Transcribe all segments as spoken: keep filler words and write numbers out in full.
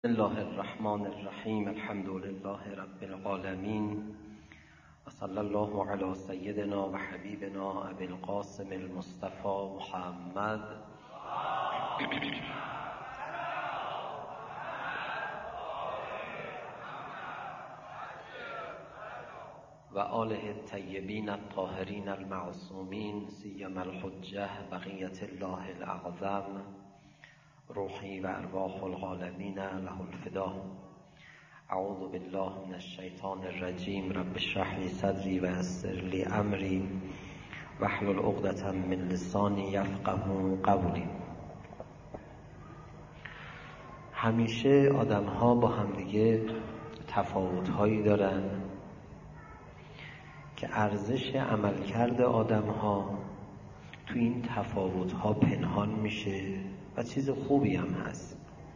بسم الله الرحمن الرحیم. الحمد لله رب العالمین و صلی الله علی سیدنا و حبیبنا ابی القاسم المصطفى محمد و آله الطیبین الطاهرین المعصومین سیما الحجة بقیة الله الاعظم روحی و ارواح العالمین له الفدا. اعوذ بالله من الشیطان الرجیم. رب اشرح لی صدری و یسر لی امری واحلل عقدة من لسانی یفقهوا قولی. همیشه آدم ها با همدیگه تفاوت هایی دارن که ارزش عملکرد آدم ها تو این تفاوت ها پنهان میشه و چیز خوبی هم هست.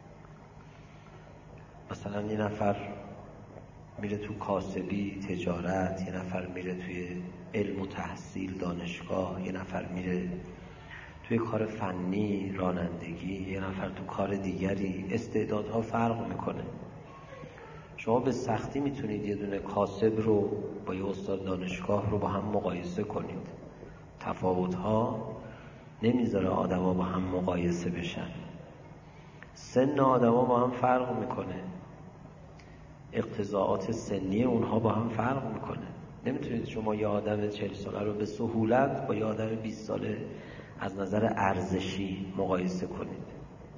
مثلا یه نفر میره تو کاسبی تجارت، یه نفر میره توی علم و تحصیل دانشگاه، یه نفر میره توی کار فنی رانندگی، یه نفر تو کار دیگری. استعدادها فرق میکنه. شما به سختی میتونید یه دونه کاسب رو با یه استاد دانشگاه رو با هم مقایسه کنید. تفاوتها نمیذاره آدما با هم مقایسه بشن. سن آدما با هم فرق میکنه. اقتضاعات سنی اونها با هم فرق میکنه. نمیتونید شما یه آدم چهل ساله رو به سهولت با یه آدم بیست ساله از نظر ارزشی مقایسه کنید.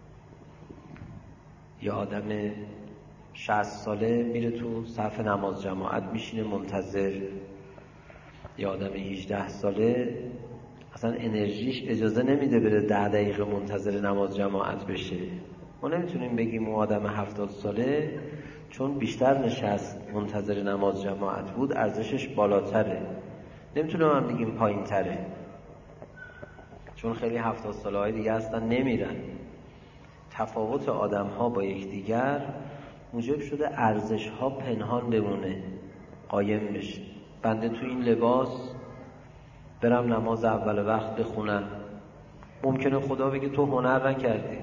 یه آدم شصت ساله میره تو صف نماز جماعت میشینه منتظر. یه آدم هجده ساله اصلا انرژیش اجازه نمیده بره ده دقیقه منتظر نماز جماعت بشه. ما نمیتونیم بگیم اون آدم هفتاد ساله چون بیشتر نشست منتظر نماز جماعت بود ارزشش بالاتره. نمیتونیم هم بگیم پایین تره، چون خیلی هفتاد ساله های دیگه هستن نمیرن. تفاوت آدم ها با یکدیگر موجب شده ارزش ها پنهان بمونه، قایم بشه. بنده تو این لباس برم نماز اول وقت بخونم، ممکنه خدا بگه تو هنر نکردی.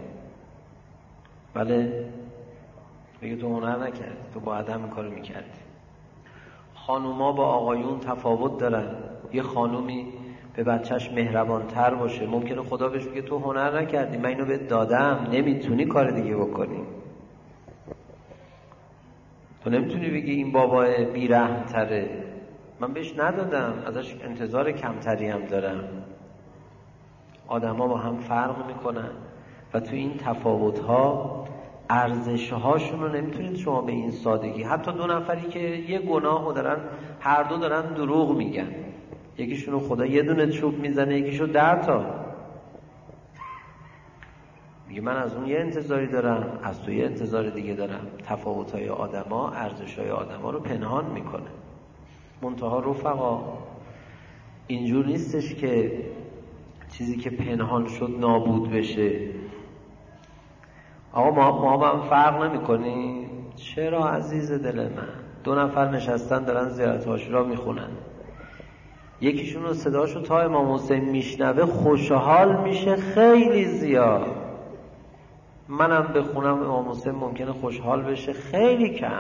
بله، بگه تو هنر نکردی، تو باید همین کارو میکردی. خانوما با آقایون تفاوت دارن. یه خانومی به بچهش مهربانتر باشه، ممکنه خدا بهش بگه تو هنر نکردی، من اینو بهت دادم، نمیتونی کار دیگه بکنی. تو نمیتونی بگی این بابا بیرحم تره، من بهش ندادم، ازش انتظار کمتری هم دارم. آدم ها با هم فرق میکنن و تو این تفاوت ها ارزش هاشون رو نمیتونید شما به این سادگی. حتی دو نفری که یه گناه رو دارن، هر دو دارن دروغ میگن، یکیشون رو خدا یه دونه چوب میزنه، یکیشو ده تا. میگه من از اون یه انتظاری دارم، از تو یه انتظار دیگه دارم. تفاوت های آدم ها ارزش های آدم ها رو پنهان میکنه. منتها رفقا اینجور نیستش که چیزی که پنهان شد نابود بشه. آقا ما ما با هم فرق نمی کنیم. چرا عزیز دل من؟ دو نفر نشستن دارن زیارت عاشورا میخونن، یکیشون رو صداشو تا امام حسین میشنوه خوشحال میشه خیلی زیاد. منم بخونم امام حسین ممکنه خوشحال بشه خیلی کم.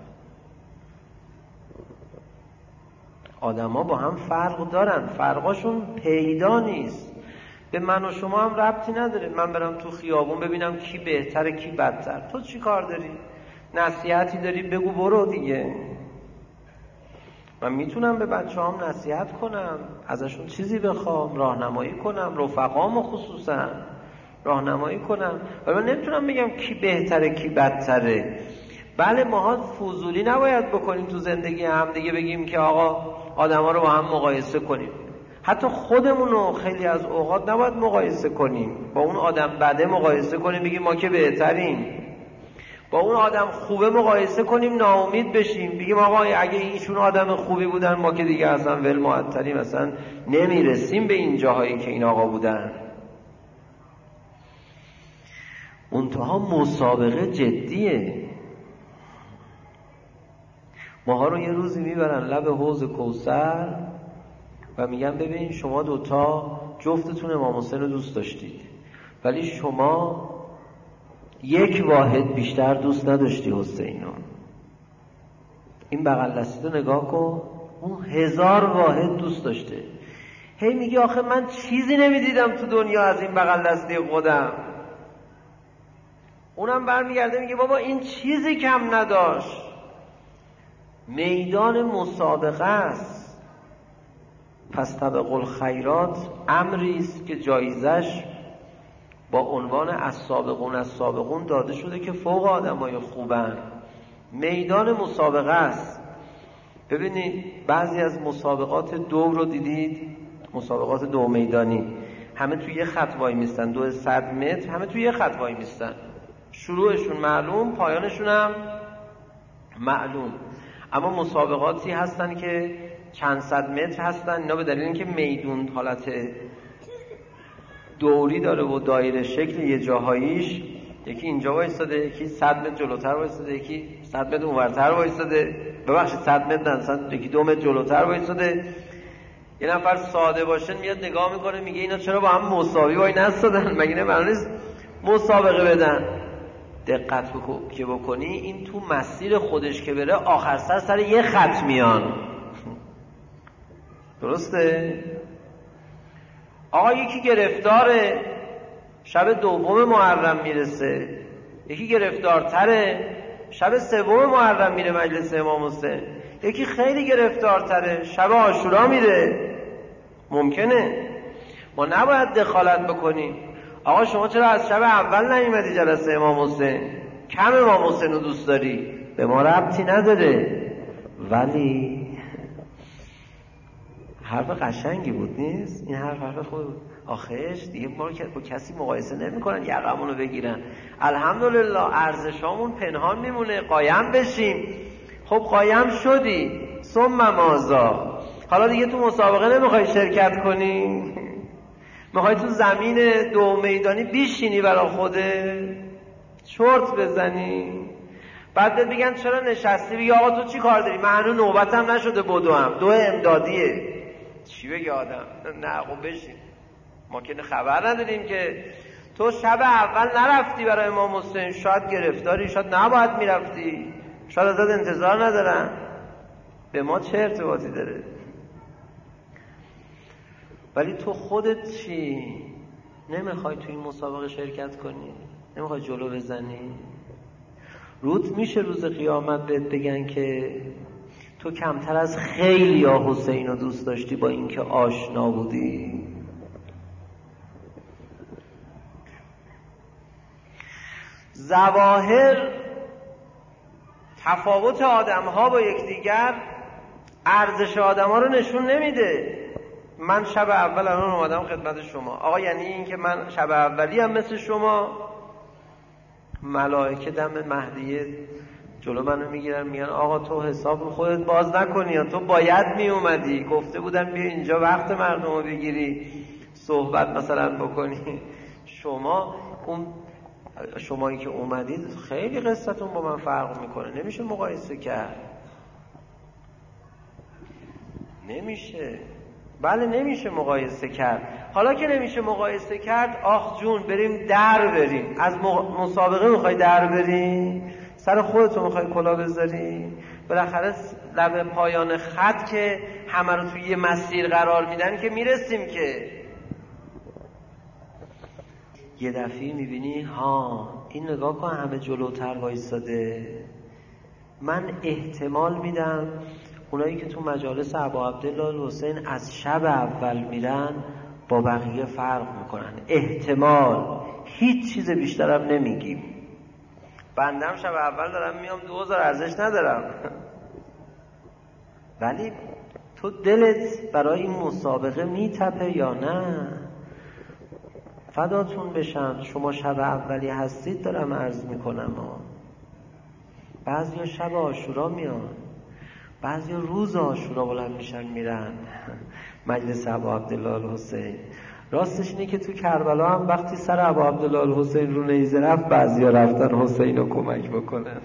آدم ها با هم فرق دارن، فرقاشون پیدا نیست. به من و شما هم ربطی نداره. من برم تو خیابون ببینم کی بهتره کی بدتر. تو چی کار داری؟ نصیحتی داری بگو برو دیگه. من میتونم به بچه هم نصیحت کنم، ازشون چیزی بخوام، راهنمایی کنم، رفقامو خصوصا راهنمایی کنم، ولی من نمیتونم بگم کی بهتره کی بدتره. بله ماها فضولی نباید بکنیم تو زندگی هم دیگه، بگیم که آقا آدما رو با هم مقایسه کنیم. حتی خودمون رو خیلی از اوقات نباید مقایسه کنیم. با اون آدم بده مقایسه کنیم بگیم ما که بهتریم. با اون آدم خوبه مقایسه کنیم ناامید بشیم، بگیم آقا اگه ایشون آدم خوبی بودن ما که دیگه اصلا ول معطلیم، اصلا نمیرسیم به این جاهایی که این آقا بودن. منتها مسابقه جدیه. ماها رو یه روزی میبرن لب حوض کوثر و میگن ببین شما دوتا جفتتون امام حسین رو دوست داشتید، ولی شما یک واحد بیشتر دوست نداشتی حسینو. این بغل دستی رو نگاه کن، اون هزار واحد دوست داشته. هی میگه آخه من چیزی نمیدیدم تو دنیا از این بغل دستی خودم. اونم برمیگرده میگه بابا این چیزی کم نداشت. میدان مسابقه است. فاستبقوا الخیرات امری است که جایزش با عنوان السابقون السابقون داده شده که فوق آدمای خوبن. میدان مسابقه است. ببینید بعضی از مسابقات دو رو دیدید، مسابقات دو میدانی، همه توی یه خط وای میستن، دو صد متر همه توی یه خط وای میستن، شروعشون معلوم، پایانشون هم معلوم. اما مسابقاتی هستن که چند صد متر هستن، اینا به دلیل اینکه میدون حالت دوری داره و دایره شکل، یه جاهاییش یکی اینجا وایساده، یکی صد متر جلوتر وایساده، یکی صد متر اونورتر وایساده، ببخشید صد متر نه، یکی دو متر جلوتر وایساده. یه نفر ساده باشه میاد نگاه میکنه میگه اینا چرا با هم مساوی وای نستادن؟ مگه نه معلوم نیست مسابقه بدن؟ دقت بکن که بکنی این تو مسیر خودش که بره آخر سر سر یه خط میان. درسته؟ آقا یکی گرفتاره شب دوم محرم میرسه، یکی گرفتارتره شب سوم محرم میره مجلس امام حسین، یکی خیلی گرفتارتره شب عاشورا میره. ممکنه ما نباید دخالت بکنیم. آقا شما چرا از شب اول نیومدی جلسه امام حسین؟ کم امام حسین رو دوست داری؟ به ما ربطی نداره. ولی حرف قشنگی بود نیست؟ این حرف حرف خوبی بود. آخرش دیگه ما رو با کسی مقایسه نمی کنن یقمون رو بگیرن. الحمدلله ارزشامون پنهان میمونه، قایم بشیم. خب قایم شدی، ثم ماذا؟ حالا دیگه تو مسابقه نمیخوای شرکت کنی؟ میخوای تو زمین دو میدانی بیشینی برا خوده چرت بزنی؟ بعد بگن چرا نشستی؟ بگی آقا تو چی کار داری؟ من هنوز نوبتم نشده بدوم، دو امدادیه. چی بگی آدم؟ نه خب بشین، ما که خبر نداریم که تو شب اول نرفتی برای امام حسین، شاید گرفتاری، شاید نباید میرفتی، شاید ازت انتظار ندارن. به ما چه ارتباطی داره؟ ولی تو خودت چی؟ نمیخوای تو این مسابقه شرکت کنی؟ نمیخوای جلو بزنی؟ روت میشه روز قیامت بهت بگن که تو کمتر از خیلی یا حسین رو دوست داشتی با اینکه آشنا بودی؟ ظواهر تفاوت آدم ها با یکدیگر ارزش آدم ها رو نشون نمیده. من شب اول الان اومدم خدمت شما، آقا یعنی این که من شب اولی هم مثل شما؟ ملائکه دم مهدیه جلو منو میگیرن میگن آقا تو حساب خودت باز نکنی یا تو باید میومدی، گفته بودن بیا اینجا وقت مردم رو بگیری صحبت مثلا بکنی. شما اون شمایی که اومدید خیلی قصتون با من فرق میکنه، نمیشه مقایسه کرد. نمیشه، بله نمیشه مقایسه کرد. حالا که نمیشه مقایسه کرد، آخ جون بریم در بریم. از مسابقه میخوای در بریم؟ سر خودتو میخوای کلا بذاری؟ بالاخره لب پایان خط که همه رو توی یه مسیر قرار میدن که میرسیم. که یه دفعه میبینی ها این نگاه کن همه جلوتر وایساده. من احتمال میدم اونایی که تو مجالس ابا عبدالله الحسین از شب اول میرن با بقیه فرق میکنن. احتمال، هیچ چیز بیشترم نمیگیم. بندم شب اول دارم میام دوزار ارزش ندارم. ولی تو دلت برای این مسابقه میتپه یا نه؟ فداتون بشم شما شب اولی هستید دارم عرض میکنم ها. بعضی ها شب عاشورا میان، بعضی ها روز عاشورا بلند میشن میرن مجلس ابا عبدالله الحسین. راستش اینه که تو کربلا هم وقتی سر ابا عبدالله الحسین رو نیزه رفت بعضی ها رفتن حسین رو کمک بکنن.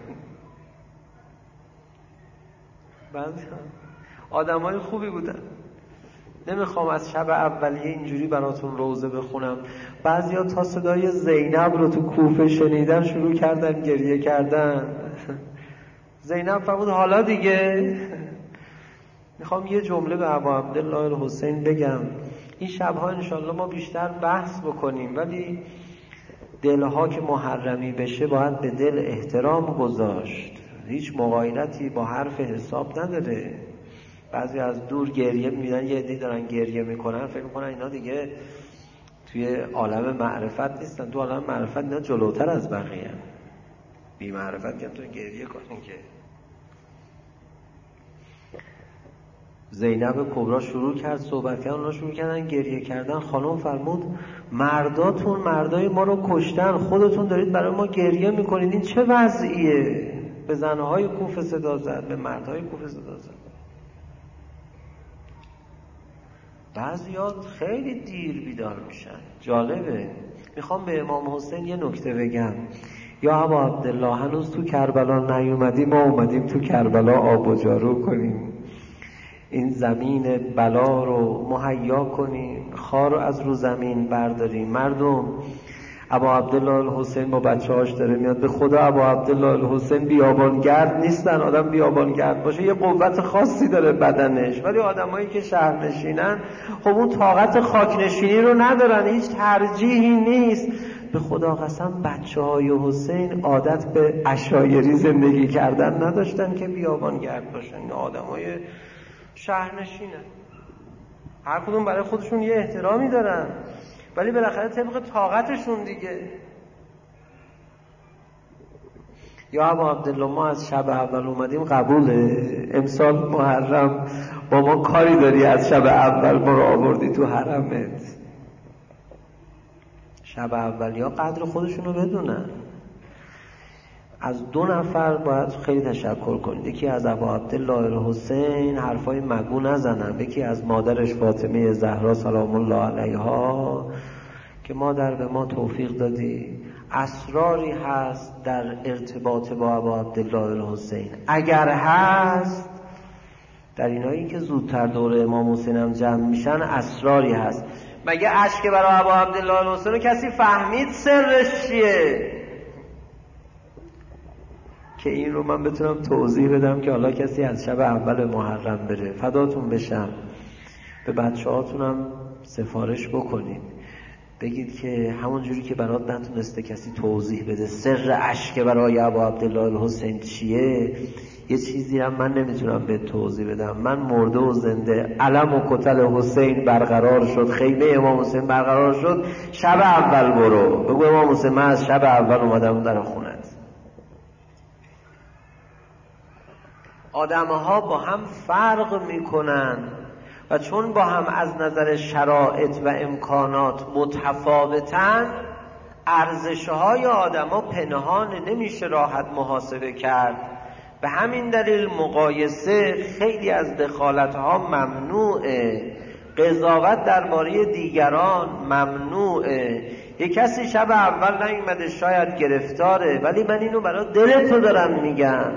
بعضی ها آدم های خوبی بودن. نمیخوام از شب اولیه اینجوری براتون روزه بخونم. بعضیا تا صدای زینب رو تو کوفه شنیدن شروع کردن گریه کردن. زینب فرمود حالا دیگه. میخوام یه جمله به ابا عبدالله الحسین بگم. این شبها انشالله ما بیشتر بحث بکنیم، ولی دلها که محرمی بشه باید به دل احترام گذاشت. هیچ مغایرتی با حرف حساب نداره. بعضی از دور گریه میدن، یه عده‌ای دارن گریه میکنن، فکر میکنن اینا دیگه توی عالم معرفت نیستن. تو عالم معرفت اینا جلوتر از بقیه. بی معرفت که تو گریه کنین که. زینب کبرا شروع کرد صحبت کردن، اونا شروع کردن گریه کردن. خانم فرمود مرداتون مردای ما رو کشتن، خودتون دارید برای ما گریه میکنید، این چه وضعیه؟ به زنهای کوفه صدا زد، به مردهای کوفه صدا زد. بعضی‌ها خیلی دیر بیدار میشن. جالبه. میخوام به امام حسین یه نکته بگم. یا ابا عبدالله هنوز تو کربلا نیومدیم، ما اومدیم تو کربلا آب و جارو کنیم، این زمین بلا رو مهیا کنیم، خار رو از رو زمین برداریم. مردم ابا عبدالله الحسین با بچه هاش داره میاد. به خدا ابا عبدالله الحسین بیابانگرد نیستن. آدم بیابانگرد باشه یه قوت خاصی داره بدنش، ولی آدمایی که شهرنشینن خب اون طاقت خاکنشینی رو ندارن، هیچ ترجیحی نیست. به خدا قسم بچه های حسین عادت به عشایری زندگی کردن نداشتن که بیابانگرد باشن. این آدمای شهرنشینن، هر کدوم برای خودشون یه احترامی دارن، ولی بالاخره طبق طاقتشون دیگه. یا ابا عبدالله ما از شب اول اومدیم، قبوله؟ امسال محرم با ما کاری داری؟ از شب اول ما رو آوردی تو حرمت. شب اول یا قدر خودشون رو بدونن. از دو نفر باید خیلی تشکر کنید. یکی از ابا عبدالله الحسین حرفای مگو نزنن، یکی از مادرش فاطمه زهرا سلام الله علیها که مادر به ما توفیق دادی. اسراری هست در ارتباط با ابا عبدالله الحسین. اگر هست در اینایی که زودتر دور امام حسین هم جمع میشن اسراری هست. مگه اشک برای ابا عبدالله الحسین رو کسی فهمید سرش چیه؟ که این رو من بتونم توضیح بدم که حالا کسی از شب اول محرم بره. فداتون بشم. به بچه هاتونم سفارش بکنید، بگید که همون جوری که برات نتونسته کسی توضیح بده سر اشک برای ابا عبدالله الحسین چیه، یه چیزی هم من نمیتونم به توضیح بدم. من مرده و زنده، علم و کتل حسین برقرار شد، خیمه امام حسین برقرار شد، شب اول برو بگو امام حسین من از شب اول اومدم در خونت. آدم‌ها با هم فرق میکنن و چون با هم از نظر شرایط و امکانات متفاوتن، ارزش‌های آدم‌ها پنهان نمیشه راحت محاسبه کرد. به همین دلیل مقایسه خیلی از دخالت‌ها ممنوعه. قضاوت درباره دیگران ممنوعه. یک کسی شب اول نیومده شاید گرفتاره، ولی من اینو برای دل تو دارم میگم.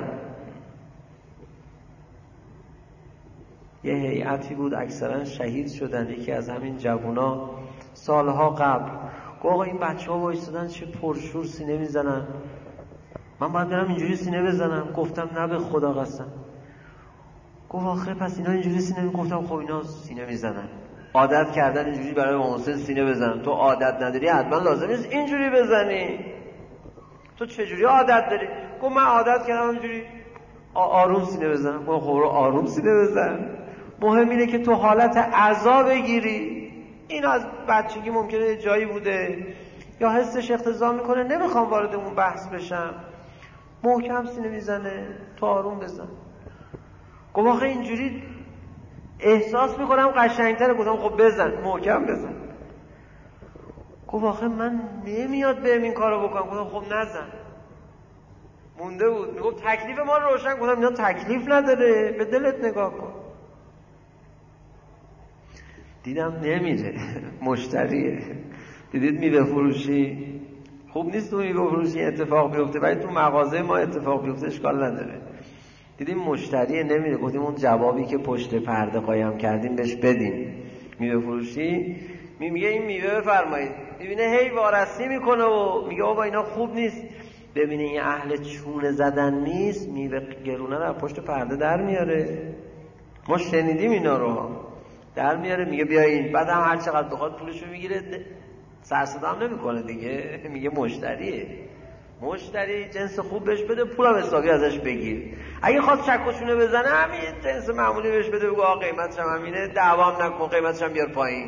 یه هیئتی بود اکثرا شهید شدن. یکی از همین جوونا سالها قبل گفت آقا این بچه ها وایستادن چه پرشور سینه میزنن، من باید برم اینجوری سینه بزنم. گفتم نه به خدا قسم. گفت آخه پس اینا اینجوری سینه می گفتم خب اینا سینه میزنن، عادت کردن اینجوری برای امام حسین سینه بزنن. تو عادت نداری حتما لازم نیست اینجوری بزنی. تو چجوری عادت داری؟ گفت من عادت کردم اینجوری آروم سینه بزنم. گفت خب آروم سینه بزن. مهم اینه که تو حالت عزا بگیری. این از بچگی ممکنه جایی بوده یا حسش اقتضا میکنه، نمیخوام وارد اون بحث بشم. محکم سینه میزنه، تو آروم بزن. گفت آخه اینجوری احساس میکنم قشنگتره. گفتم خب بزن، محکم بزن. گفت آخه من نمیاد بهم این کارو بکنم. گفتم خب نزن. مونده بود میگفت تکلیف ما رو روشن. گفتم اینا تکلیف نداره، به دلت نگاه کن. دیدم نمیره. مشتریه. دیدید میوه فروشی خوب نیست تو میوه فروشی اتفاق بیفته، ولی تو مغازه ما اتفاق بیفته اشکال نداره. دیدیم مشتریه نمیره. گفتیم اون جوابی که پشت پرده قایم کردیم بهش بدیم. میوه فروشی میگه این میوه بفرمایید، میبینه هی وارسی میکنه و میگه بابا اینا خوب نیست، ببینه این اهل چونه زدن نیست، میوه گرونه رو پشت پرده در میاره. ما شنیدیم اینا رو، در میاره میگه بیاین، بعد هم هر چقدر بخواد پولشو میگیره، سر صدا هم نمیکنه دیگه، میگه مشتریه، مشتری جنس خوب بهش بده، پولم حسابی ازش بگیر. اگه خواست چکشونه بزنه همین جنس معمولی بهش بده، بگو آقا قیمتش هم همینه، دعوام نکن، قیمتش هم بیار پایین.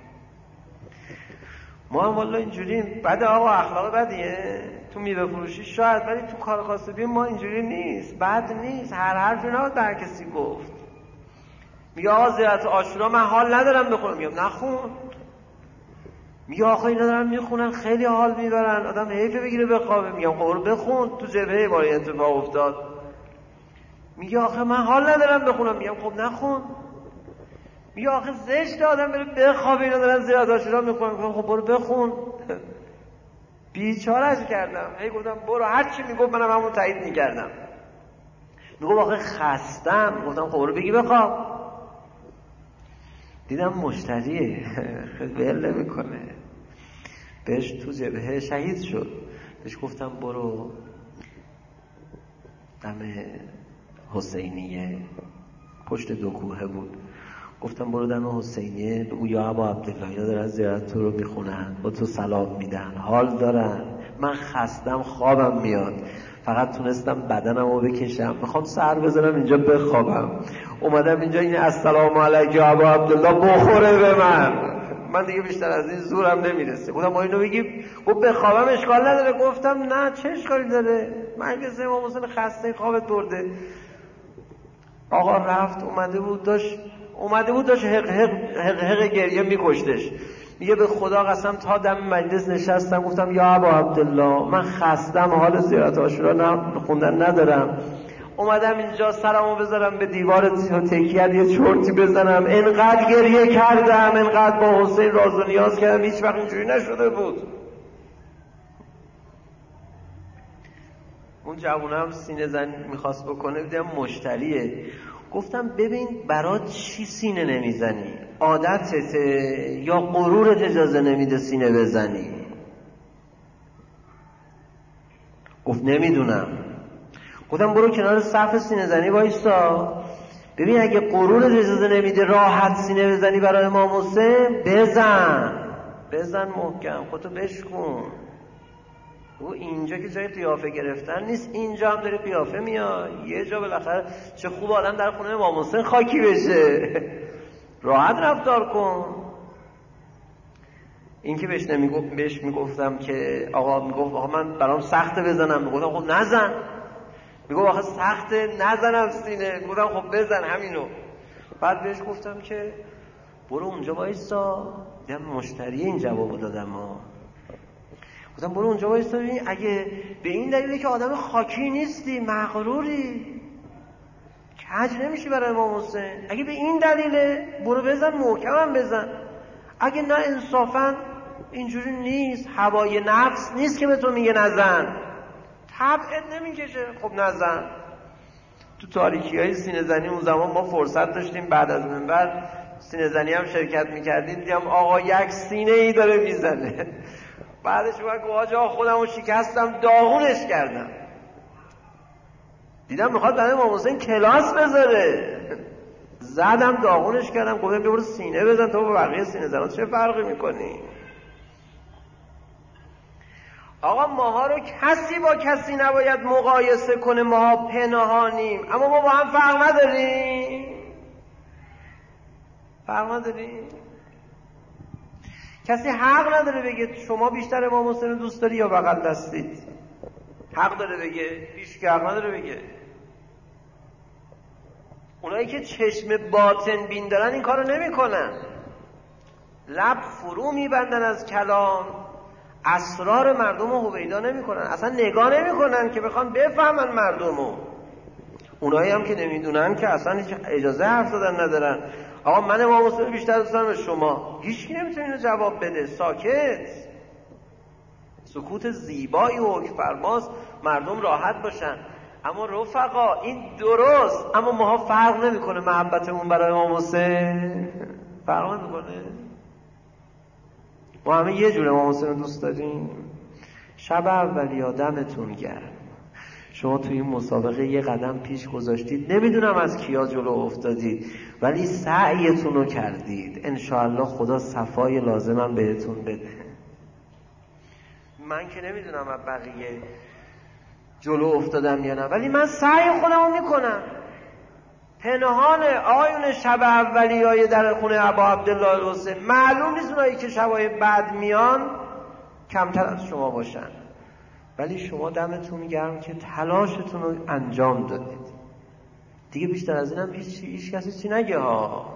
ما هم والله اینجوریم. بعد آقا اخلاق بدیه تو میوه فروشی شاید، ولی تو کار کاسبی ما اینجوری نیست، بد نیست. هر حرفی نباید در کسی گفت. میگه آقا زیارت عاشورا من حال ندارم بخونم، میگم نخون. میگه آخه اینا دارن میخونن خیلی حال میبرن، آدم حیفه بگیره بخوابه، میگم خب بخون، تو جبهه باری اتفاق افتاد. میگه آخه من حال ندارم بخونم، میگم خب نخون. میگه آخه زشت آدم بره بخوابه، اینا دارن زیارت عاشورا میخونن، میگم خب برو بخون. بیچارهش کردم، هی گفتم برو، هر چی میگفت منم همون تایید میکردم. میگفت آخه خستم، گفتم خب برو بگی بخواب. دیدم مشتریه ول نمیکنه، بهش تو جبهه شهید شد. بهش گفتم برو دم حسینیه، پشت دو کوهه بود، گفتم برو دم حسینیه بگو یا ابا عبدالله اینا دارن زیارت تو رو میخونن، با تو سلام میدن، حال دارن، من خستم خوابم میاد، فقط تونستم بدنم رو بکشم، میخوام سر بزنم اینجا بخوابم، اومدم اینجا این السلام علیک یا ابا عبدالله بخوره به من، من دیگه بیشتر از این زورم نمیرسه. گفتم ما اینو بگیم گفت بخوابم اشکال نداره. گفتم نه چه اشکالی داره، من که امام حسین خسته خوابت برده. آقا رفت، اومده بود داشت اومده بود داشت حق حق حق, حق گریه میکشتش. میگه به خدا قسم تا دم مجلس نشستم گفتم یا ابا عبدالله من خستم، حال زیارت عاشورا نه خوندن ندارم، اومدم اینجا سرمو بذارم به دیوار تکیه یه چرتی بزنم، انقدر گریه کردم، انقدر با حسین راز و نیاز کردم، هیچ وقت اینجوری نشده بود. اون جوونم سینه زن میخواست بکنه، دیدم مشتریه. گفتم ببین برات چی سینه نمیزنی؟ عادتته یا غرورت اجازه نمیده سینه بزنی؟ گفت نمیدونم. گفتم برو کنار صف سینه زنی وایسا، ببین اگه غرورت اجازه نمیده راحت سینه بزنی برای امام حسین، بزن بزن محکم، خودتو بشکن. او اینجا که جای قیافه گرفتن نیست، اینجا هم داری قیافه میاد، یه جا بالاخره چه خوب آدم در خونه امام حسین خاکی بشه، راحت رفتار کن. این که بهش نمیگفت، بهش میگفتم که آقا، میگفت آقا من برام سخته بزنم، میگفتم خب نزن، میگفت آقا سخته نزنم سینه، میگفتم خب بزن همینو. بعد بهش گفتم که برو اونجا وایسا، دیدم مشتری این جوابو دادم ها. گفتم برو اونجا وایسا ببین اگه به این دلیله که آدم خاکی نیستی، مغروری، کج نمیشی برای امام حسین، اگه به این دلیله برو بزن، محکمم بزن. اگه نه انصافا اینجوری نیست، هوای نفس نیست که به تو میگه نزن، طبعت نمیکشه، خب نزن. تو تاریکی های سینه زنی اون زمان ما فرصت داشتیم، بعد از منبر سینه زنی هم شرکت میکردیم، دیدم آقا یک سینه ای داره میزنه، بعدش من که آجا خودم رو شکستم، داغونش کردم، دیدم میخواد برای امام حسین کلاس بذاره، زدم داغونش کردم، گفتم برو سینه بزن، تو با بقیه سینه زنات چه فرقی میکنی؟ آقا ماها رو کسی با کسی نباید مقایسه کنه، ماها پنهانیم، اما ما با هم فرق نداریم، فرق نداریم. کسی حق نداره بگه شما بیشتر امام حسین دوست داری یا بغل دستید، حق داره بگه؟ هیچ کی حق نداره بگه. اونایی که چشم باطن بین دارن این کارو نمیکنن، لب فرو میبندن از کلام، اسرار مردم رو هویدا نمیکنن، اصلا نگاه نمیکنن که بخوان بفهمن مردمو. اونایی هم که نمیدونن که اصلا اجازه حرف زدن ندارن. آقا من امام حسین بیشتر دوست دارم به شما، هیچ کی نمیتونه اینو جواب بده، ساکت. سکوت زیبایی و حکم‌فرماست، مردم راحت باشن. اما رفقا این درست، اما ماها فرق نمیکنه محبتمون برای امام حسین، فرق میکنه؟ ما همه یه جور امام حسین رو دوست داریم. شب اولیا دمتون گرم، شما توی این مسابقه یه قدم پیش گذاشتید، نمیدونم از کیا جلو افتادید ولی سعیتون رو کردید. انشاءالله خدا صفای لازمم بهتون بده. من که نمیدونم از بقیه جلو افتادم یا نه، ولی من سعی خودم رو میکنم. پنهان آیون شب اولیای در خونه ابا عبدالله الحسین، معلوم نیست اونایی که شبای بعد میان کمتر از شما باشن، ولی شما دمتون گرم که تلاشتون رو انجام دادید. دیگه بیشتر از اینم هیچ هیچ کسی چی نگه ها.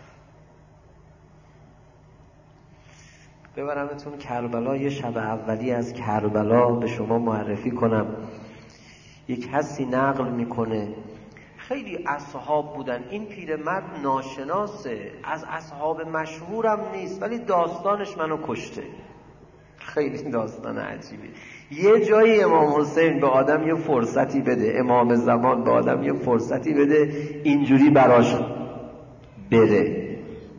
ببرمتون کربلا، یه شب اولی از کربلا به شما معرفی کنم. یک کسی نقل میکنه خیلی اصحاب بودن، این پیرمرد ناشناسه، از اصحاب مشهورم نیست، ولی داستانش منو کشته. خیلی داستان عجیبی. یه جایی امام حسین به آدم یه فرصتی بده، امام زمان به آدم یه فرصتی بده اینجوری براش بره.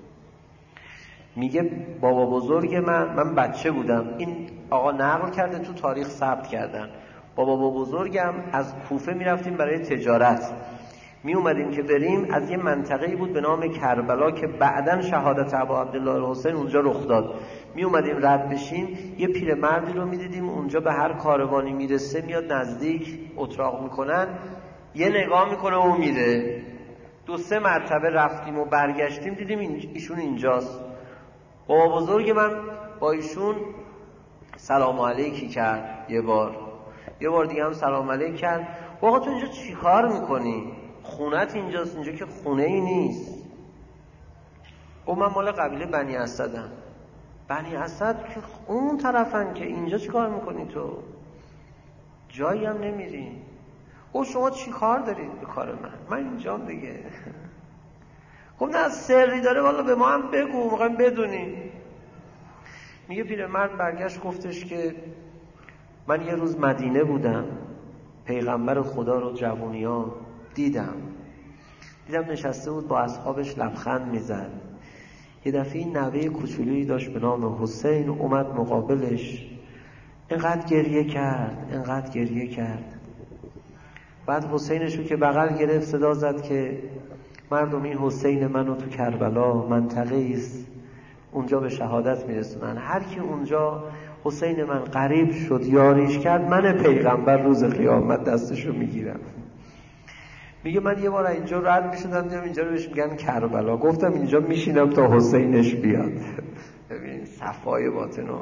میگه بابا بزرگ من، من بچه بودم، این آقا نقل کرده تو تاریخ ثبت کردن، بابا بزرگم از کوفه میرفتیم برای تجارت، می اومدیم که بریم، از یه منطقه‌ای بود به نام کربلا که بعداً شهادت ابا عبدالله الحسین اونجا رخ داد. می اومدیم رد بشیم، یه پیرمردی رو میدیدیم اونجا به هر کاروانی میرسه میاد نزدیک، اتراق میکنن، یه نگاه میکنه و میره. دو سه مرتبه رفتیم و برگشتیم دیدیم ایشون اینجاست. بابا بزرگ من با ایشون سلام علیکی کرد، یه بار یه بار دیگه هم سلام علیک کرد. آقا تو اینجا چی کار میکنی؟ خونت اینجاست، اینجا که خونه ای نیست. او من مال قبیله بنی اسدم. بنی اسد که اون طرفن، که اینجا چی کار میکنی تو؟ جایی هم نمیری. او شما چی کار دارید به کار من؟ من اینجام دیگه. خب نه سری داره والا به ما هم بگو، میخوایم بدونیم. میگه پیرمرد برگشت گفتش که من یه روز مدینه بودم، پیغمبر خدا رو جوونیان دیدم دیدم نشسته بود با اصحابش لبخند میزد. یه دفعه نوه کوچولویی داشت به نام حسین، اومد مقابلش، اینقدر گریه کرد اینقدر گریه کرد. بعد حسینشو که بغل گرفت صدا زد که مردم این حسین منو تو کربلا منطقه است اونجا به شهادت میرسونن، هر کی اونجا حسین من قریب شد یاریش کرد، من پیغمبر روز قیامت دستشو میگیرم. میگه من یه بار اینجا رد میشدم دیدم اینجا رو بهش میگن کربلا، گفتم اینجا میشینم تا حسینش بیاد. ببین صفای باطنو.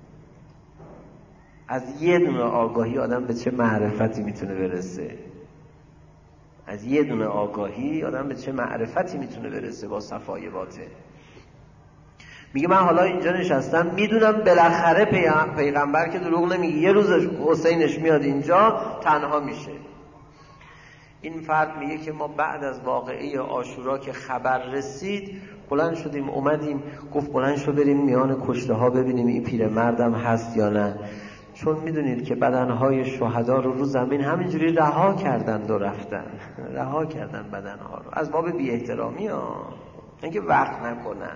از یه دونه آگاهی آدم به چه معرفتی میتونه برسه. از یه دونه آگاهی آدم به چه معرفتی میتونه برسه با صفای باطن. میگه من حالا اینجا نشستم میدونم بالاخره پیغمبر که دروغ نمیگه یه روز حسینش میاد اینجا تنها میشه. این فرد میگه که ما بعد از واقعه عاشورا که خبر رسید بلند شدیم اومدیم، گفت بلند شو بریم میان کشته ها ببینیم این پیرمردم هست یا نه، چون میدونید که بدنهای شهدا رو رو زمین همینجوری رها کردن و رفتن، رها کردن بدنها رو از باب بی احترامی ها، اینکه وقت نکنن.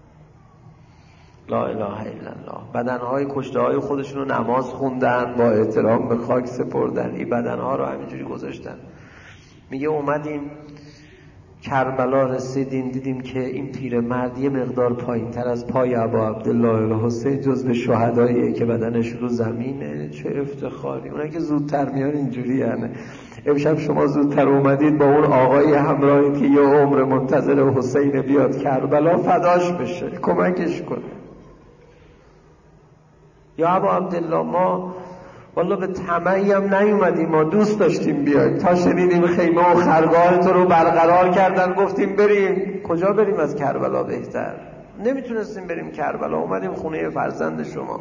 لا اله الا الله. بدنهای کشته های خودشون رو نماز خوندن، با احترام به خاک سپردن، این بدنها رو همینجوری گذاشتن. میگه اومدیم کربلا رسیدیم دیدیم که این پیرمرد یه مقدار پایین تر از پای ابا عبدالله الحسین جزو شهداییه که بدنش رو زمینه. چه افتخاری. اونایی که زودتر میان اینجوری هنه. امشب شما زودتر اومدید با اون آقای همراهی که یه عمر منتظر حسین بیاد کربلا فداش بشه، کمکش کنه. یا ابا عبدالله ما والا به طمعی هم نیومدیم، ما دوست داشتیم بیایم، تا شنیدیم خیمه و خرگاه تو رو برقرار کردن گفتیم بریم. کجا بریم از کربلا بهتر؟ نمیتونستیم بریم کربلا، اومدیم خونه فرزند شما.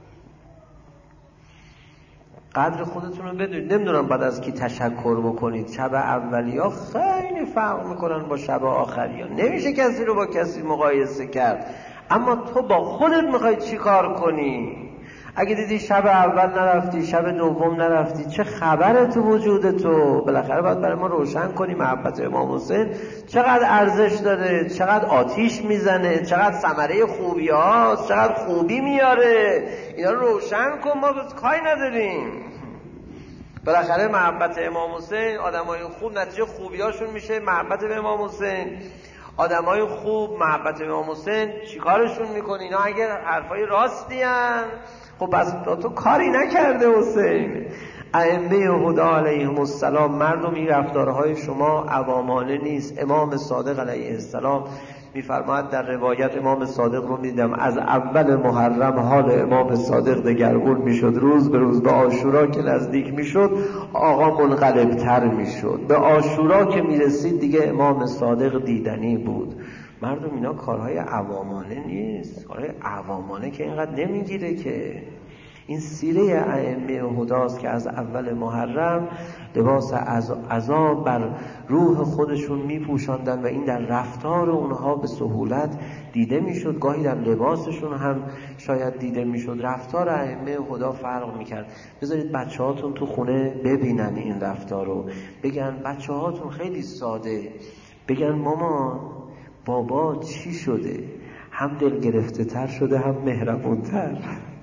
قدر خودتون رو بدونید. نمیدونم بعد از کی تشکر بکنید. شب اولیا خیلی فرق میکنن با شب آخریا. نمیشه کسی رو با کسی مقایسه کرد، اما تو با خودت میخوای چی کار کنی؟ اگه دیدی شب اول نرفتی، شب دوم نرفتی، چه خبره تو وجود تو؟ بالاخره باید برای ما روشن کنی محبت امام حسین چقدر ارزش داره، چقدر آتیش میزنه، چقدر ثمره خوبی هاست، چقدر خوبی میاره. اینا رو روشن کن، ما کاری نداریم. بالاخره محبت امام حسین، آدمای خوب نتیجه خوبیاشون میشه محبت به امام حسین. آدمای خوب محبت به امام حسین چیکارشون میکنه؟ اینا اگر حرفای راستی ان، خب پس تو کاری نکرده حسین. ائمه هدی علیهم السلام، مردم این رفتارهای شما عوامانه نیست. امام صادق علیه السلام میفرماید در روایت، امام صادق رو میدم از اول محرم حال امام صادق دگرگون میشد، روز به روز به عاشورا که نزدیک میشد آقا منقلب تر میشد. به عاشورا که میرسید دیگه امام صادق دیدنی بود. مردم اینا کارهای عوامانه نیست، کارهای عوامانه که اینقدر نمیگیره که. این سیره ائمه هداست که از اول محرم لباس عذاب بر روح خودشون میپوشاندن و این در رفتار اونها به سهولت دیده میشد، گاهی در لباسشون هم شاید دیده میشد. رفتار ائمه هدا فرق میکرد. بذارید بچه هاتون تو خونه ببینن این رفتار رو، بگن بچه هاتون خیلی ساده، بگن مامان بابا چی شده؟ هم دل گرفته تر شده، هم مهربون تر.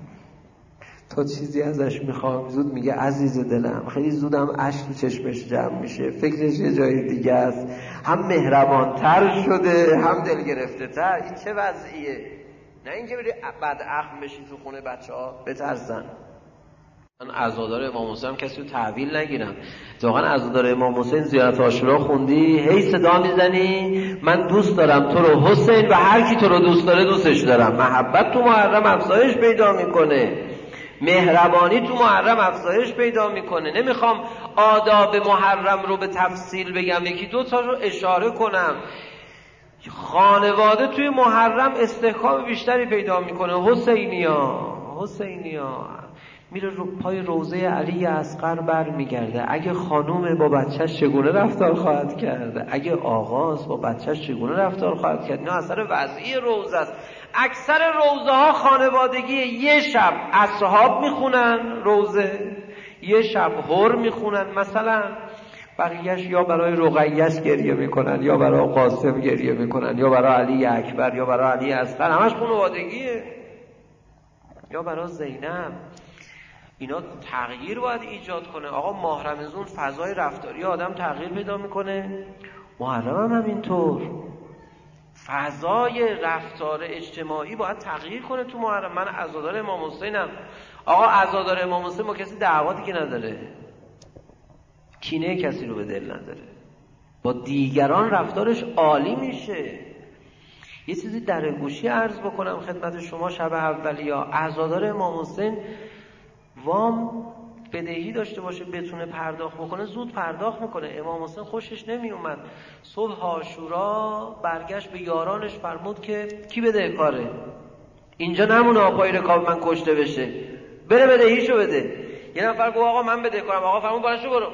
تا چیزی ازش میخوام زود میگه عزیز دلم، خیلی زودم اشک تو چشمش جمع میشه، فکرش یه جای دیگه است. هم مهربان تر شده، هم دل گرفته تر. این چه وضعیه؟ نه اینکه بری بعد اخم بشی تو خونه بچه ها بترسن. من عزادار امام حسین کسی رو تحویل نگیرم. واقعا عزادار امام حسین زیارت عاشورا خوندی، هی صدا میزنی من دوست دارم تو رو حسین و هر کی تو رو دوست داره دوستش دارم. محبت تو محرم افزایش پیدا میکنه، مهربانی تو محرم افزایش پیدا میکنه. نمیخوام آداب محرم رو به تفصیل بگم، یکی دو تا رو اشاره کنم. خانواده توی محرم استحکام بیشتری پیدا میکنه. حسینیا حسینیا میره رو پای روضه علی اصغر بر میگرده. اگه خانوم با بچهش چگونه رفتار خواهد کرد، اگه آغاز با بچهش چگونه رفتار خواهد کرد. اینا اثر وضعی روضه است. اکثر روضه ها خانوادگی، یه شب اصحاب میخونن روضه، یه شب هر میخونن مثلا، بقیهش یا برای رقیه‌اش گریه میکنن، یا برای قاسم گریه میکنن، یا برای علی اکبر، یا برای علی اصغر، همش خانوادگیه، یا برای زینب. اینا تغییر باید ایجاد کنه. آقا ماه رمضان فضای رفتاری آدم تغییر پیدا میکنه، محرم هم همینطور. فضای رفتار اجتماعی باید تغییر کنه تو محرم. من عزادار امام حسینم. آقا عزادار امام حسین با کسی دعواتی که نداره، کینه کسی رو به دل نداره، با دیگران رفتارش عالی میشه. یه چیزی در گوشی عرض بکنم خدمت شما، شب اولیا عزادار امام حسین وام بدهی داشته باشه بتونه پرداخت بکنه، زود پرداخت میکنه. امام حسین خوشش نمی اومد. صبح عاشورا برگشت به یارانش فرمود که کی بدهکاره؟ اینجا نمونه آقای رکاب من کشته بشه، بره بدهیشو بده. یه نفر گفت آقا من بدهکارم. آقا فرمود بارشو برو.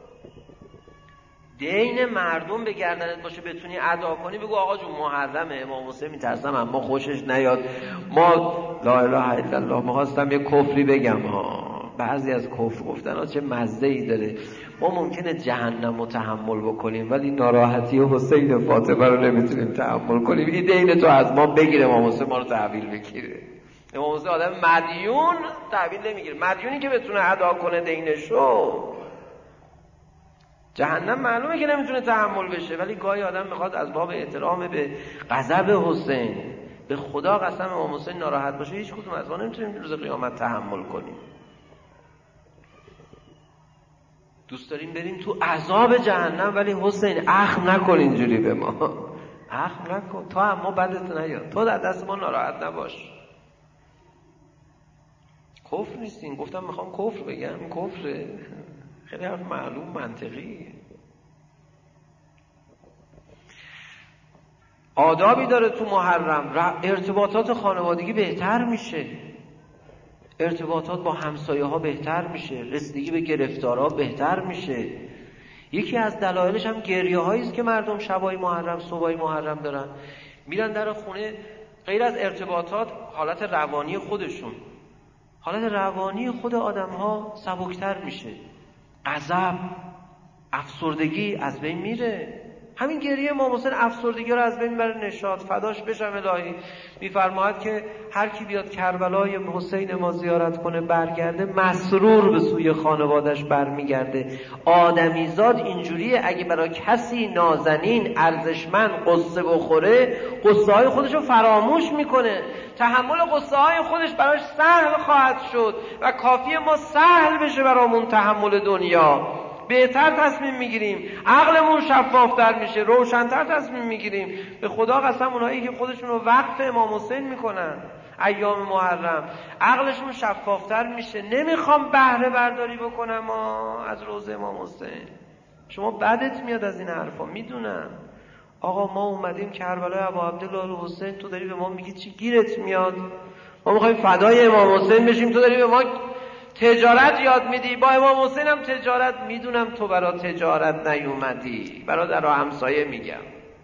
دین مردم به گردنت باشه بتونی ادا کنی، بگو آقا جون محرم امام حسین میترسم اما خوشش نیاد، ما لا اله الا الله. می‌خواستم یه کفری بگم ها، بعضی از کفر گفتن ها چه مزه ای داره. ما ممکنه جهنم رو تحمل بکنیم ولی ناراحتی حسین فاطمه رو نمیتونیم تحمل کنیم. این دین تو از ما بگیره، امام حسین ما رو تحویل بگیره. امام حسین آدم مدیون تحویل نمیگیره. مدیونی که بتونه ادا کنه دینشو، جهنم معلومه که نمیتونه تحمل بشه، ولی گاهی آدم میخواد از باب احترام به غضب حسین، به خدا قسم امام حسین ناراحت باشه. هیچ کدوم از ما نمیتونیم روز قیامت تحمل کنیم. دوست داریم بریم تو عذاب جهنم، ولی حسین اخم نکن اینجوری به ما، اخم نکن، تو هم ما بدت نیاد، تو در دست ما ناراحت نباش. کفر نیستین. گفتم میخوام کفر بگم، این کفره. خیلی حرف معلوم منطقی. آدابی داره تو محرم. ارتباطات خانوادگی بهتر میشه، ارتباطات با همسایه ها بهتر میشه، رسیدگی به گرفتارها بهتر میشه. یکی از دلایلش هم گریه هایی است که مردم شبای محرم صبحای محرم دارن، میرن در خونه. غیر از ارتباطات، حالت روانی خودشون، حالت روانی خود آدم ها سبکتر میشه، غضب، افسردگی از بین میره. همین گریه امام حسین افسردگی رو از بین میبره، نشاط. فداش بشم الهی میفرماید که هر کی بیاد کربلای حسین ما زیارت کنه برگرده مسرور به سوی خانوادش برمیگرده. آدمیزاد اینجوریه، اگه برای کسی نازنین ارزشمند قصه بخوره قصه های خودش رو فراموش میکنه، تحمل قصه های خودش براش سهل خواهد شد و کافیه ما سهل بشه برامون تحمل دنیا. بهتر تصمیم میگیریم، عقلمون شفافتر میشه، روشنتر تصمیم میگیریم. به خدا قسم اونایی که خودشون رو وقف امام حسین میکنن ایام محرم عقلشون شفافتر میشه. نمیخوام بهره برداری بکنم ما از روزه امام حسین. شما بدت میاد از این حرفا، میدونم. آقا ما اومدیم کربلای ابا عبدالله حسین، تو داری به ما میگی چی گیرت میاد؟ ما میخوایم فدای امام حسین بشیم، تو داری به ما تجارت یاد میدی. با امام حسین هم تجارت، میدونم تو برا تجارت نیومدی، برادر و همسایه میگم.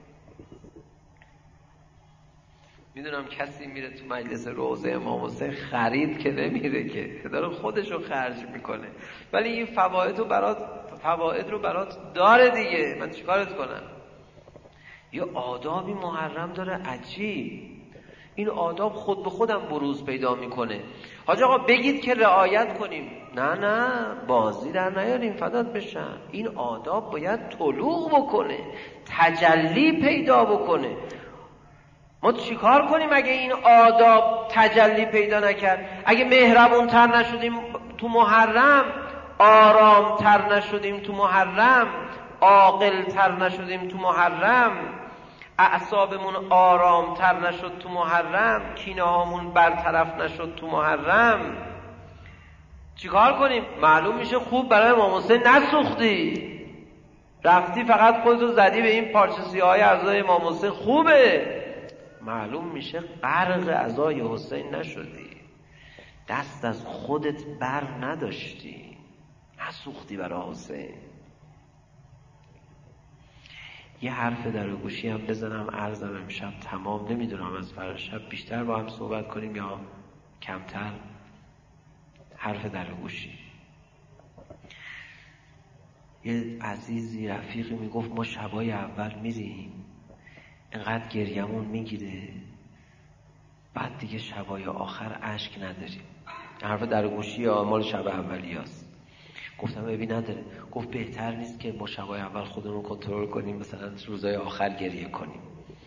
میدونم کسی میره تو مجلس روضه امام حسین خرید که نمیره، که داره خودشو خرج میکنه، ولی این فواید رو برات فواید رو برات داره دیگه. من چیکارت کنم؟ یه آدابی محرم داره عجیب. این آداب خود به خودم بروز پیدا میکنه. حاج آقا بگید که رعایت کنیم. نه نه بازی در نیاریم، فدات بشم. این آداب باید طلوع بکنه، تجلی پیدا بکنه. ما چیکار کنیم اگه این آداب تجلی پیدا نکرد؟ اگه مهربون تر نشدیم تو محرم، آرام تر نشدیم تو محرم، عاقل تر نشدیم تو محرم، اعصابمون آرام تر نشد تو محرم، کینه هامون برطرف نشد تو محرم، چیکار کنیم؟ معلوم میشه خوب برای امام حسین نسوختی، رفتی فقط خودتو زدی به این پارچه سیاهای اعضای امام حسین. خوبه، معلوم میشه غرق اعضای حسین نشدی، دست از خودت بر نداشتی، نسوختی برای حسین. یه حرف در گوشی هم بزنم عرضم امشب تمام، نمیدونم از فردا شب بیشتر با هم صحبت کنیم یا کمتر. حرف در گوشی. یه عزیزی رفیقی میگفت ما شبای اول میریم اینقدر گریمون میگیره، بعد دیگه شبای آخر اشک نداریم. حرف در گوشی یا مال شب اولی هست. گفتم ببین نداره. گفت بهتر نیست که ما شبای اول خودمون کنترل کنیم مثلا روزای آخر گریه کنیم؟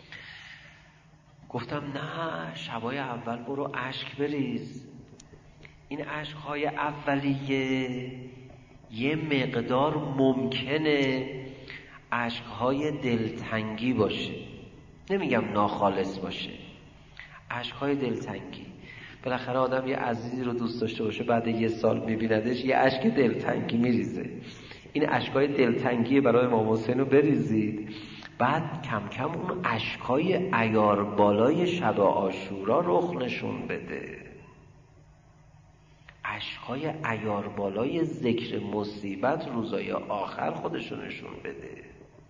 گفتم نه، شبای اول برو اشک بریز. این اشکهای اولیه یه مقدار ممکنه اشکهای دلتنگی باشه، نمیگم ناخالص باشه، اشکهای دلتنگی. بالاخره آدم یه عزیزی رو دوست داشته باشه، بعد یه سال میبیندش یه اشک دلتنگی میریزه. این اشکهای دلتنگی برای امام حسین رو بریزید، بعد کم کم اون اشکهای عیار بالای شب عاشورا رخ نشون بده، اشکهای عیار بالای ذکر مصیبت روزای آخر خودشون نشون بده.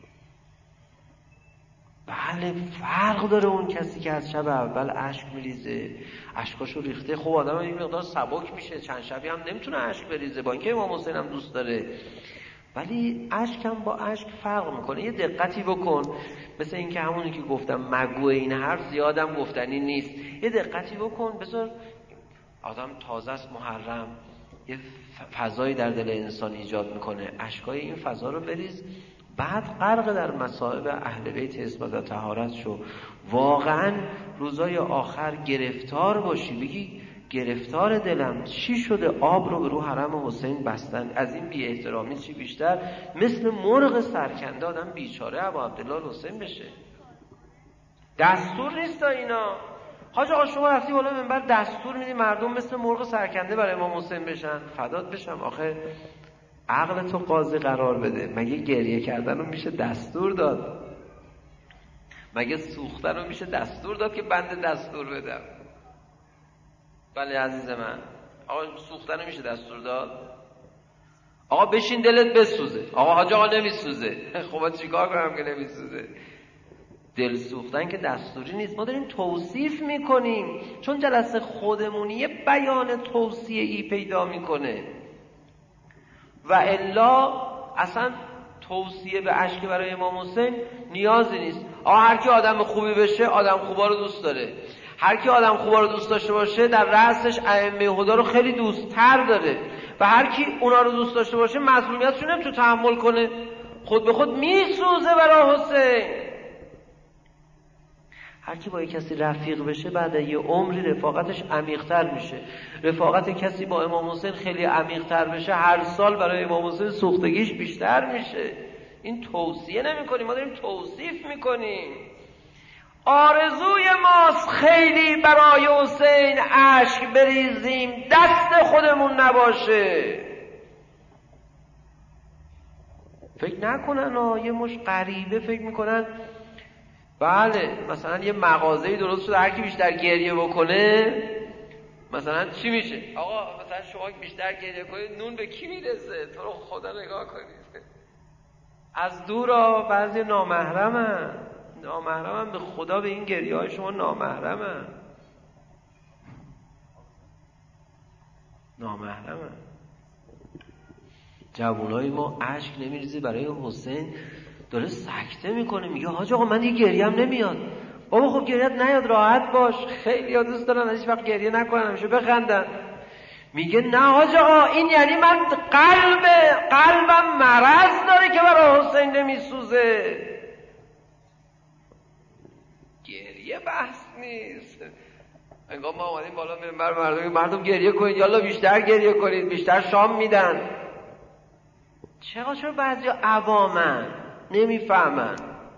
بله فرق داره اون کسی که از شب اول اشک میریزه، اشکاشو ریخته، خب آدم این مقدار سبک میشه، چند شبی هم نمیتونه اشک بریزه با اینکه امام حسین هم دوست داره، ولی اشک هم با اشک فرق میکنه. یه دقتی بکن، مثل اینکه همونی که گفتم مگو این حرف زیادم گفتنی نیست، یه دقتی بکن، بذار آدم تازه است محرم، یه فضایی در دل انسان ایجاد میکنه، اشکای این فضا رو بریز، بعد غرق در مصائب اهل بیت عصمت و طهارت شو. واقعا روزای آخر گرفتار باشی، بگی گرفتار دلم چی شده، آب رو به رو حرم حسین بستن، از این بی احترامی چی بیشتر؟ مثل مرغ سرکنده آدم بیچاره ابا عبدالله حسین بشه. دستور نیست اینا. حاج آقا شما رفتی بالا منبر دستور میدی مردم مثل مرغ سرکنده برای امام حسین بشن؟ فدات بشم، آخه عقل تو قاضی قرار بده. مگه گریه کردن رو میشه دستور داد؟ مگه سوختن رو میشه دستور داد که بنده دستور بدم؟ بله عزیز من، آقا سوختن رو میشه دستور داد؟ آقا بشین دلت بسوزه. آقا حاج آقا نمیسوزه. خب چیکار کنم که نمیسوزه؟ دل سوختن که دستوری نیست، ما داریم توصیف میکنیم، چون جلسه خودمونی بیان توصیه‌ای پیدا میکنه و الا اصلا توصیه به اشک برای امام حسین نیازی نیست. آه هر کی آدم خوبی بشه آدم خوبا رو دوست داره، هر کی آدم خوبا رو دوست داشته باشه در رأسش ائمه هدا رو خیلی دوست‌تر داره و هر کی اونا رو دوست داشته باشه مظلومیتشون نمیتونه تحمل کنه، خود به خود میسوزه برای حسین. هر کی با یک کسی رفیق بشه بعد یه عمری رفاقتش عمیق‌تر میشه. رفاقت کسی با امام حسین خیلی عمیق‌تر بشه هر سال برای امام حسین سوختگیش بیشتر میشه. این توصیه نمی‌کنیم، ما داریم توصیف می‌کنیم. آرزوی ماست خیلی برای حسین اشک بریزیم، دست خودمون نباشه. فکر نکنن ها یه مش غریبه فکر میکنن بله مثلا یه مغازه‌ای درست شده هر کی بیشتر گریه بکنه مثلا چی میشه؟ آقا مثلا شما بیشتر گریه کنید نون به کی میرسه؟ تو رو خدا نگاه کنید. از دورا بعضی نامحرمن، نامحرمن به خدا به این گریه های شما نامحرمن، نامحرمن. جوانای ما اشک نمیریزه برای حسین، داره سکته میکنه، میگه حاج آقا من دیگه گریم نمیاد. بابا خب گریت نیاد راحت باش، خیلی ها دوست دارن هیچ وقت گریه نکنن همیشه بخندن. میگه نه حاج آقا این یعنی من قلب قلبم مرض داره که برای حسین نمیسوزه. گریه بحث نیست. انگار ما آمدیم بالا منبر مردم مردم گریه کنید یالا بیشتر گریه کنید، بیشتر شام میدن. چرا چرا بعضی عوامن نمیفهمن.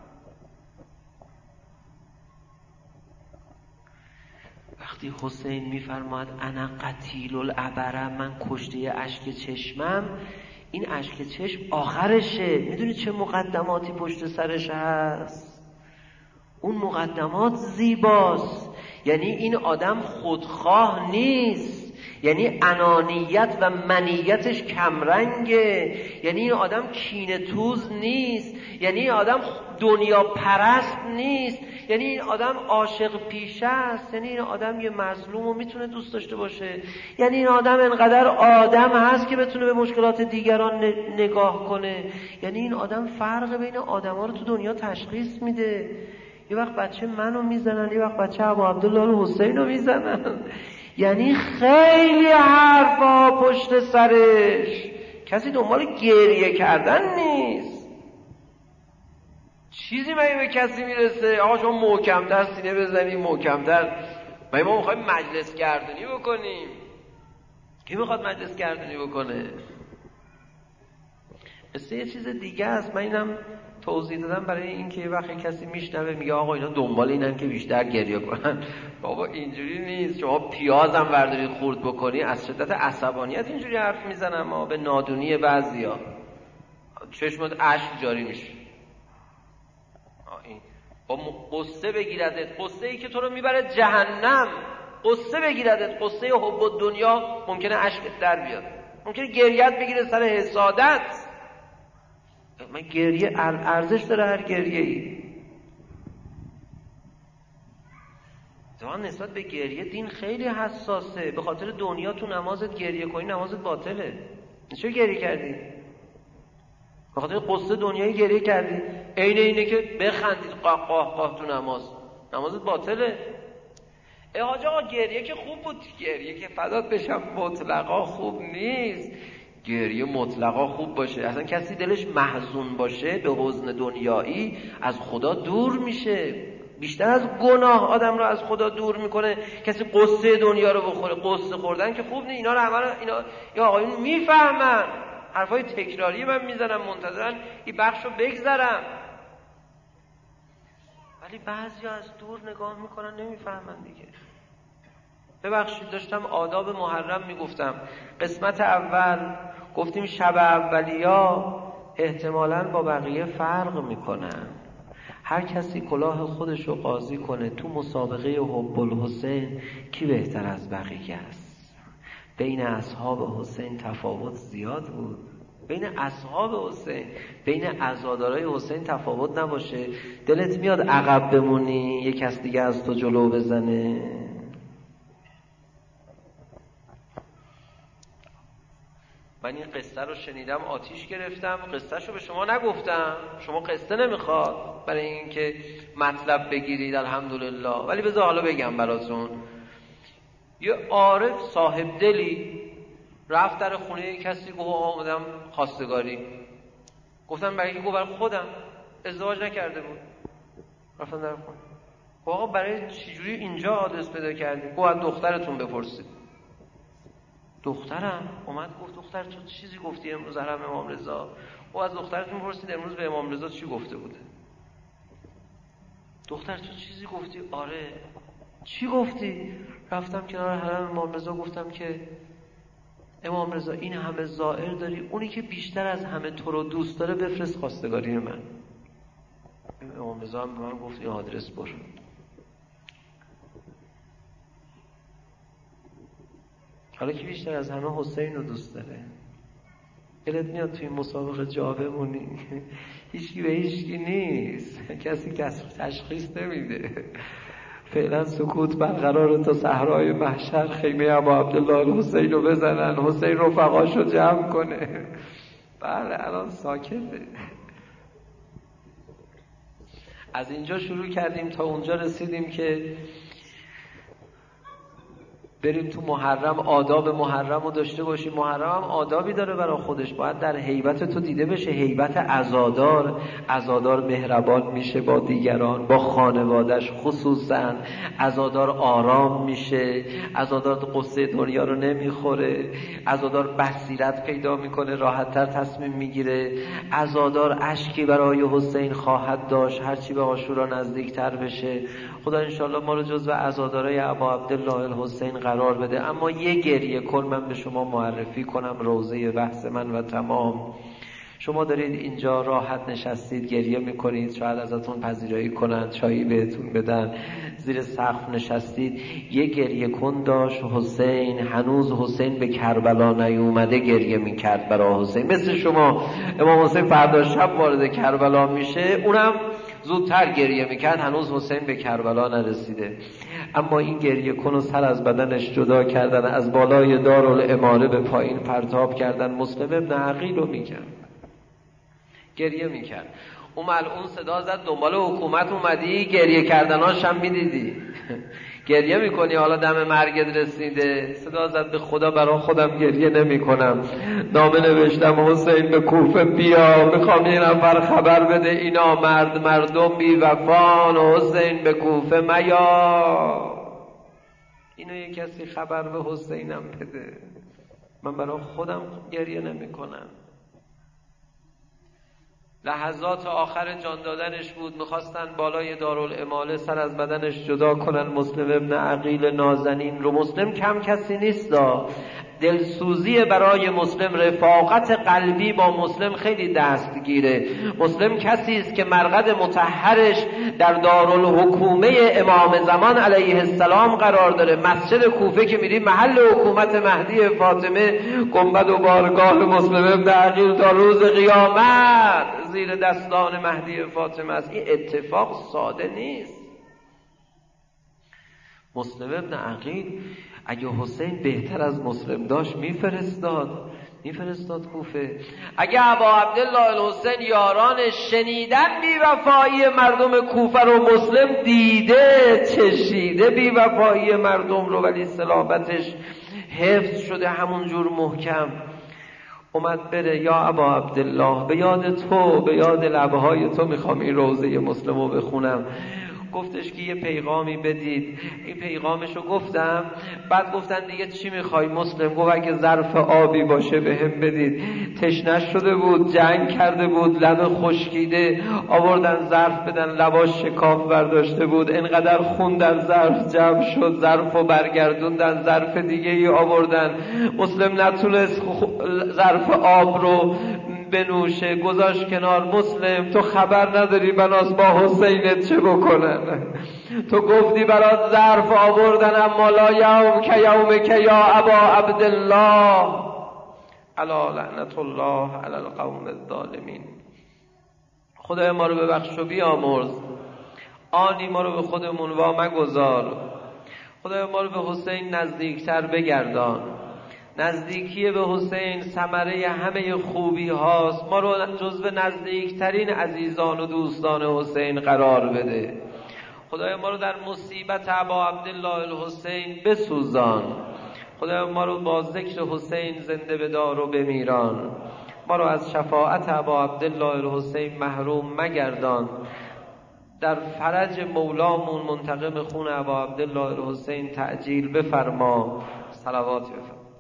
وقتی حسین میفرماید انا قتیل العبره، من کشته اشک چشمم، این اشک چشم آخرشه. میدونی چه مقدماتی پشت سرش هست؟ اون مقدمات زیباست. یعنی این آدم خودخواه نیست، یعنی انانیت و منیتش کمرنگه، یعنی این آدم کینه توز نیست، یعنی این آدم دنیا پرست نیست، یعنی این آدم عاشق پیشه است، یعنی این آدم یه مظلوم رو میتونه دوست داشته باشه، یعنی این آدم انقدر آدم هست که بتونه به مشکلات دیگران نگاه کنه، یعنی این آدم فرق بین آدم ها رو تو دنیا تشخیص میده. یه وقت بچه منو میزنن، یه وقت بچه ابو عبدالله الحسین رو میزنن، یعنی خیلی حرفا پشت سرش. کسی دنبال گریه کردن نیست. چیزی مگه به کسی میرسه آقا شما محکم‌تر سینه بزنی، محکم‌تر مگه ما میخوایم مجلس گردونی بکنیم؟ کی میخواد مجلس گردونی بکنه؟ مثل یه چیز دیگه است. من اینم توضیح دادم برای اینکه یه وقتی کسی میشنوه میگه آقا اینا دنبال اینن که بیشتر گریه کنن. بابا اینجوری نیست. شما پیازم بردارید خورد بکنی از شدت عصبانیت اینجوری حرف میزنن، ما به نادونی بعضیا چشمت اشک جاری میشه. این با قصه بگیردت، قصه ای که تو رو میبره جهنم، قصه بگیردت، قصه حب دنیا، ممکنه اشکت در بیاد، ممکنه گریت بگیره سر حسادت. من گریه ارزش داره، هر گریه ای زمان نسبت به گریه دین خیلی حساسه. به خاطر دنیا تو نمازت گریه کنی نمازت باطله. چرا گریه کردی؟ به خاطر قصه دنیایی گریه کردی. عین اینه که بخندید قاه قاه قاه تو نماز، نمازت باطله. ای حاج آقا گریه که خوب بود، گریه که فدات بشم مطلقا خوب نیست. گریه مطلقا خوب باشه. اصلا کسی دلش محزون باشه به حزن دنیایی از خدا دور میشه. بیشتر از گناه آدم رو از خدا دور میکنه کسی قصه دنیا رو بخوره. قصه خوردن که خوب نیست. اینا رو همه اینا یا آقایون میفهمن. حرفای تکراری من میزنم منتظرن این بخشو بگذرم، ولی بعضی از دور نگاه میکنن نمیفهمن دیگه. ببخشید داشتم آداب محرم میگفتم. قسمت اول گفتیم شب اولیا احتمالاً با بقیه فرق میکنن. هر کسی کلاه خودش رو قاضی کنه تو مسابقه حب الحسین کی بهتر از بقیه است. بین اصحاب حسین تفاوت زیاد بود. بین اصحاب حسین، بین عزادارای حسین تفاوت نباشه؟ دلت میاد عقب بمونی یک کس دیگه از تو جلو بزنه؟ من این قصه رو شنیدم آتیش گرفتم، قصه رو به شما نگفتم، شما قصه نمیخواد برای اینکه مطلب بگیرید الحمدلله، ولی بذار حالا بگم براتون. یه عارف صاحب دلی رفت در خونه کسی، گفت آمدم خواستگاری. گفتم برای کی؟ گفت برای خودم، ازدواج نکرده بود. رفتم در خونه، آقا برای چجوری اینجا آدرس پیدا کردی؟ گفت از دخترتون بپرسید. دخترم اومد گفت دختر تو چیزی گفتی امروز حرم امام رضا؟ او از دخترتون پرسید امروز به امام رضا چی گفته بوده؟ دختر تو چیزی گفتی؟ آره. چی گفتی؟ رفتم کنار حرم امام رضا گفتم که امام رضا این همه زائر داری، اونی که بیشتر از همه تو رو دوست داره بفرست خواستگاری من. امام رضا هم به من گفت این آدرس برو. حالا که بیشتر از همه حسین رو دوست داره، دلت میاد توی مسابقه جا بمونی؟ هیچکی به هیچکی نیست، کسی کسی تشخیص نمیده. فعلا سکوت برقرار تا صحرای محشر خیمه ابا عبدالله حسین رو بزنن، حسین رفقاشو جمع کنه. بله الان ساکته. از اینجا شروع کردیم تا اونجا رسیدیم که بریم تو محرم، آداب محرم رو داشته باشیم. محرم هم آدابی داره برای خودش، باید در هیبت تو دیده بشه. هیبت عزادار، عزادار مهربان میشه با دیگران، با خانوادش خصوصا. عزادار آرام میشه، عزادار قصه دنیا رو نمیخوره، عزادار بصیرت پیدا میکنه، راحتتر تصمیم میگیره. عزادار اشکی برای حسین خواهد داشت هرچی به عاشورا نزدیکتر بشه. خدا انشالله ما رو جزو عزادارای ابا عبدالله الحسین قرار بده. اما یه گریه کن من به شما معرفی کنم، روضه بحث من و تمام. شما دارید اینجا راحت نشستید گریه میکنید، شاید ازتون پذیرایی کنند، چایی بهتون بدن، زیر سقف نشستید. یه گریه کن داشت حسین، هنوز حسین به کربلا نیومده گریه میکرد برای حسین. مثل شما امام حسین فردا شب وارد کربلا میشه، اونم زودتر گریه میکرد، هنوز حسین به کربلا نرسیده. اما این گریه کن و سر از بدنش جدا کردن، از بالای دارالاماره به پایین پرتاب کردن. مسلم ابن عقیل رو میگم، گریه میکرد. اون ملعون صدا زد دنبال حکومت اومدی؟ گریه کردناش هم میدیدی. گریه میکنی حالا دم مرگت رسیده؟ صدا زد به خدا برای خودم گریه نمی کنم، نامه نوشتم حسین به کوفه بیا، میخوام یه نفر خبر بده اینا مرد مردم بی وفان، حسین به کوفه میا. اینو یه کسی خبر به حسینم بده، من برای خودم گریه نمی کنم. لحظات آخر جان دادنش بود، میخواستن بالای دارالاماله سر از بدنش جدا کنن مسلم ابن عقیل نازنین رو. مسلم کم کسی نیست، دلسوزی برای مسلم، رفاقت قلبی با مسلم خیلی دستگیره. مسلم کسی است که مرقد مطهرش در دارالحکومه امام زمان علیه السلام قرار داره. مسجد کوفه که میری محل حکومت مهدی فاطمه، گنبد و بارگاه مسلم ابن عقیل تا روز قیامت زیر دستان مهدی فاطمه است. این اتفاق ساده نیست. مسلم ابن عقیل اگه حسین بهتر از مسلم داشت میفرستاد میفرستاد کوفه. اگه ابا عبدالله الحسین یارانش شنیدن بی‌وفایی مردم کوفه رو، مسلم دیده چشیده بی‌وفایی مردم رو، ولی صلابتش حفظ شده همون جور محکم. اومد بره یا ابا عبدالله به یاد تو، به یاد لبهای تو میخوام این روضه مسلم رو بخونم. گفتش که یه پیغامی بدید. این پیغامشو گفتم، بعد گفتن دیگه چی میخوای مسلم؟ گفت اگه ظرف آبی باشه به هم بدید. تشنش شده بود، جنگ کرده بود، لب خشکیده، آوردن ظرف بدن، لباش شکاف برداشته بود، انقدر خون در ظرف جمع شد، ظرفو برگردوندن، ظرف دیگه ای آوردن. مسلم نتونست ظرف آب رو بنوشه، گذاشت کنار. مسلم تو خبر نداری بناس با حسینت چه بکنن؟ تو گفتی برات ظرف آوردن، اما لا یوم که یوم که یا ابا عبدالله. الا لعنت الله علی القوم الظالمین. خدای ما رو ببخش و بیامرز، آنی ما رو به خودمون وا مگذار. خدای ما رو به حسین نزدیکتر بگردان. نزدیکی به حسین ثمره همه خوبی هاست. ما رو جزو نزدیکترین عزیزان و دوستان حسین قرار بده. خدای ما رو در مصیبت ابا عبدالله الحسین بسوزان. خدای ما رو با ذکر حسین زنده بدار و بمیران. ما رو از شفاعت ابا عبدالله الحسین محروم مگردان. در فرج مولامون منتقم خون ابا عبدالله الحسین تعجیل بفرما. صلوات بفرما.